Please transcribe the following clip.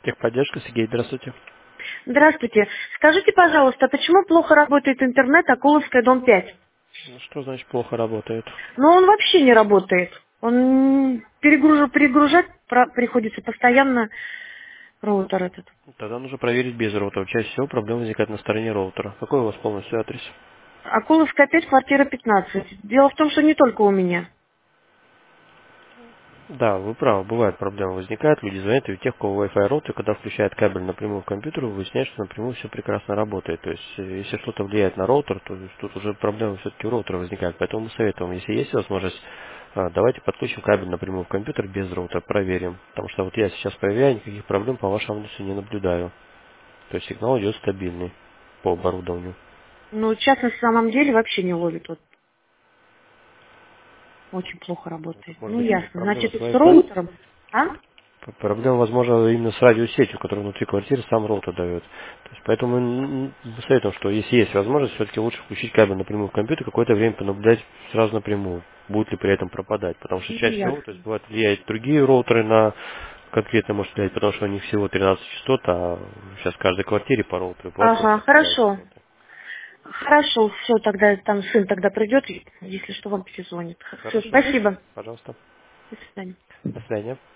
Техподдержка, Сергей, здравствуйте. Здравствуйте. Скажите, пожалуйста, почему плохо работает интернет Акуловская, дом 5? Ну, что значит плохо работает? Ну, он вообще не работает. Он перегружать приходится постоянно роутер этот. Тогда нужно проверить без роутера. Чаще всего проблема возникает на стороне роутера. Какой у вас полностью адрес? Акуловская 5, квартира 15. Дело в том, что не только у меня. Да, вы правы, бывает проблема возникает, люди звонят, и у тех, у кого Wi-Fi роутер, когда включает кабель напрямую в компьютер, выясняется, что напрямую все прекрасно работает. То есть, если что-то влияет на роутер, то есть тут уже проблема все-таки у роутера возникает. Поэтому мы советуем, если есть возможность, давайте подключим кабель напрямую в компьютер без роутера, проверим. Потому что вот я сейчас проверяю, никаких проблем по вашему адресу не наблюдаю. То есть сигнал идет стабильный по оборудованию. Но сейчас на самом деле вообще не ловит. Вот, очень плохо работает. Может Ну, быть, ясно. проблема Значит, с с Wi-Fi? роутером. А? Проблема, возможно, именно с радиосетью, которая внутри квартиры сам роутер дает. То есть, поэтому мы советуем, что если есть возможность, все-таки лучше включить кабель напрямую в компьютер, какое-то время понаблюдать сразу напрямую, будет ли при этом пропадать. Потому что Ну, чаще всего, то есть, ясно. бывает, влияют другие роутеры на конкретно может влиять, потому что у них всего 13 частот, а сейчас в каждой квартире по роутеру, бывает просто Ага, совпадают хорошо. частоты. Хорошо, все, тогда там сын тогда придет, если что, вам перезвонит. Все, Хорошо, спасибо. пожалуйста. До свидания. До свидания.